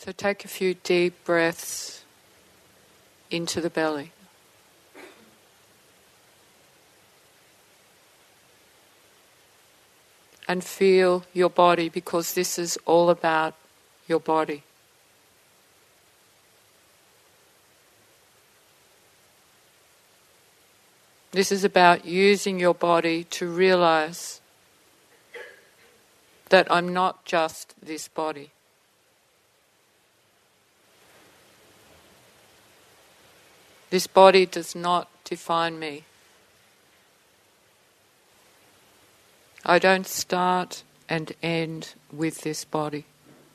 So take a few deep breaths into the belly. And feel your body, because this is all about your body. This is about using your body to realize that I'm not just this body. This body does not define me. I don't start and end with this body.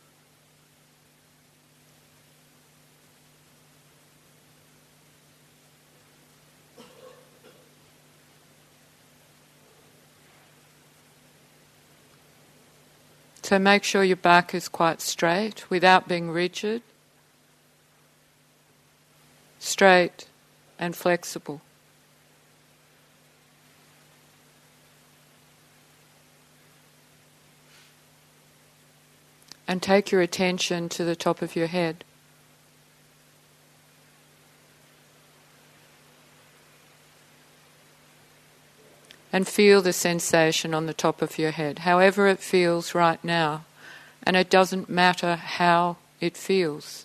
So make sure your back is quite straight without being rigid. Straight and flexible. And take your attention to the top of your head. And feel the sensation on the top of your head, however it feels right now. And it doesn't matter how it feels.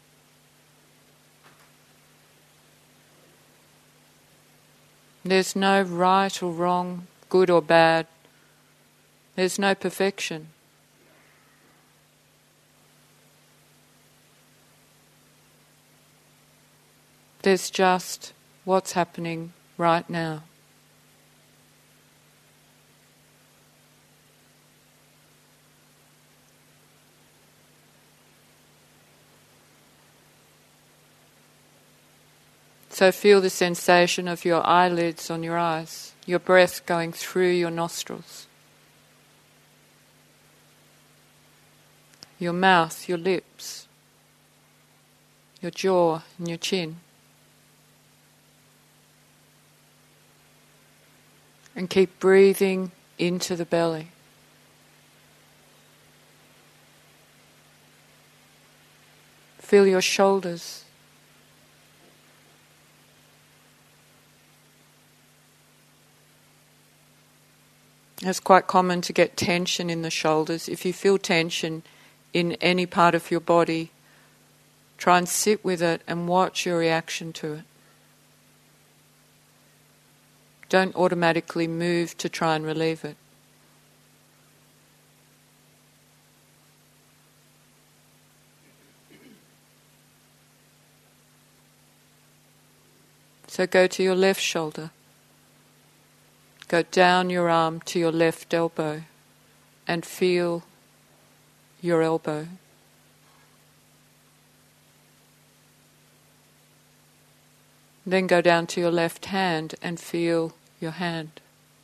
There's no right or wrong, good or bad. There's no perfection. There's just what's happening right now. So feel the sensation of your eyelids on your eyes, your breath going through your nostrils, your mouth, your lips, your jaw and your chin. And keep breathing into the belly. Feel your shoulders. It's quite common to get tension in the shoulders. If you feel tension in any part of your body, try and sit with it and watch your reaction to it. Don't automatically move to try and relieve it. So go to your left shoulder. Go down your arm to your left elbow and feel your elbow. Then go down to your left hand and feel your hand.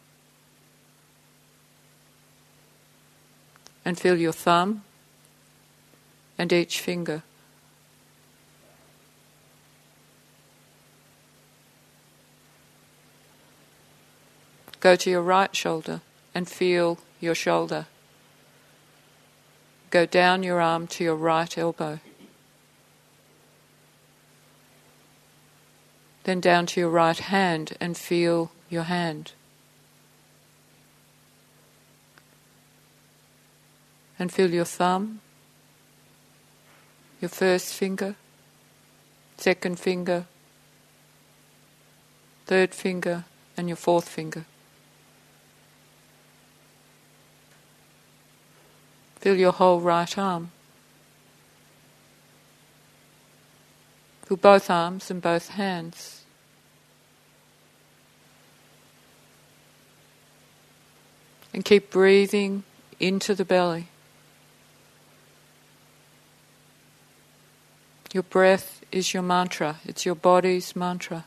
And feel your thumb and each finger. Go to your right shoulder and feel your shoulder. Go down your arm to your right elbow. Then down to your right hand and feel your hand. And feel your thumb, your first finger, second finger, third finger, and your fourth finger. Feel your whole right arm. Feel both arms and both hands. And keep breathing into the belly. Your breath is your mantra. It's your body's mantra.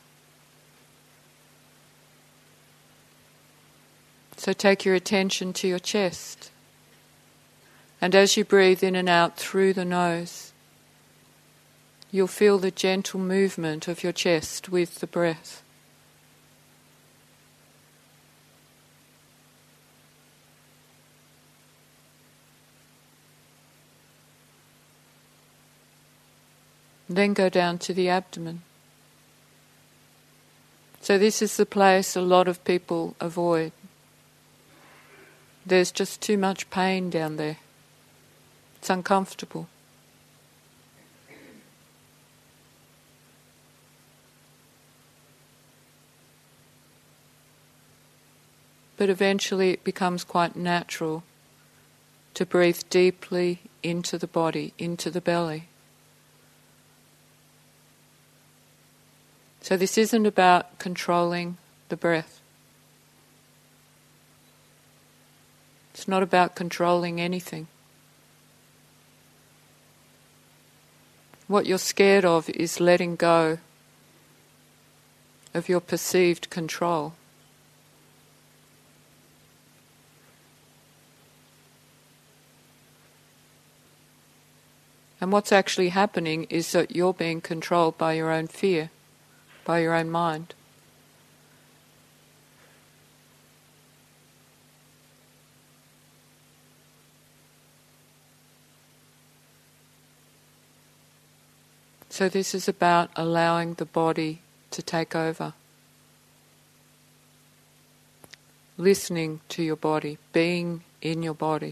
So take your attention to your chest. And as you breathe in and out through the nose, you'll feel the gentle movement of your chest with the breath. Then go down to the abdomen. So this is the place a lot of people avoid. There's just too much pain down there. It's uncomfortable. But eventually it becomes quite natural to breathe deeply into the body, into the belly. So this isn't about controlling the breath. It's not about controlling anything. What you're scared of is letting go of your perceived control. And what's actually happening is that you're being controlled by your own fear, by your own mind. So this is about allowing the body to take over. Listening to your body, being in your body.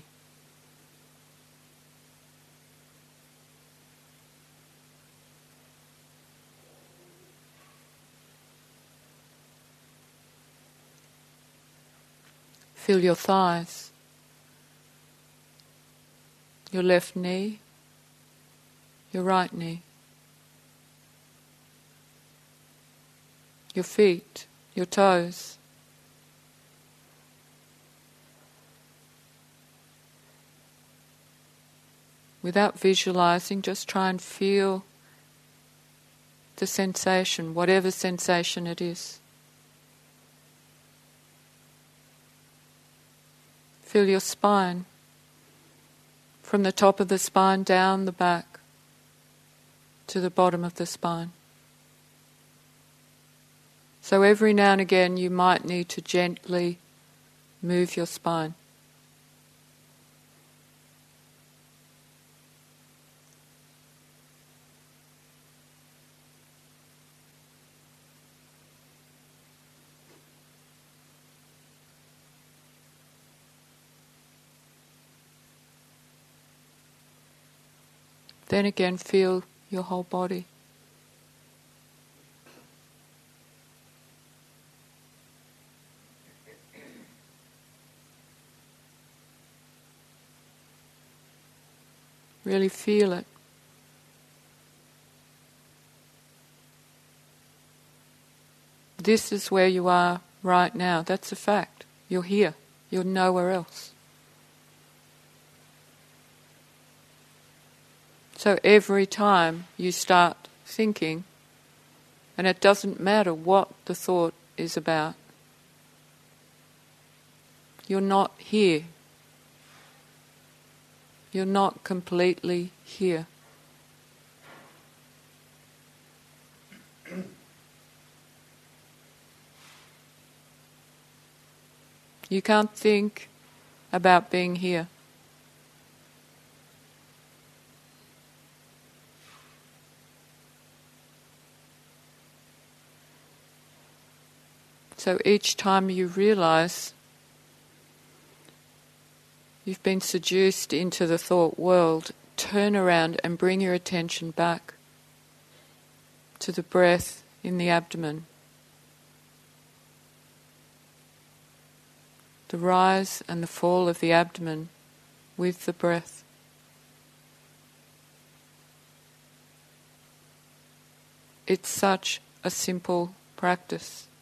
Feel your thighs, your left knee, your right knee, your feet, your toes. Without visualizing, just try and feel the sensation, whatever sensation it is. Feel your spine, from the top of the spine down the back to the bottom of the spine. So every now and again you might need to gently move your spine. Then again, feel your whole body. Really feel it. This is where you are right now. That's a fact. You're here. You're nowhere else. So every time you start thinking, and it doesn't matter what the thought is about, you're not here. You're not completely here. You can't think about being here. So each time you realize you've been seduced into the thought world, turn around and bring your attention back to the breath in the abdomen. The rise and the fall of the abdomen with the breath. It's such a simple practice.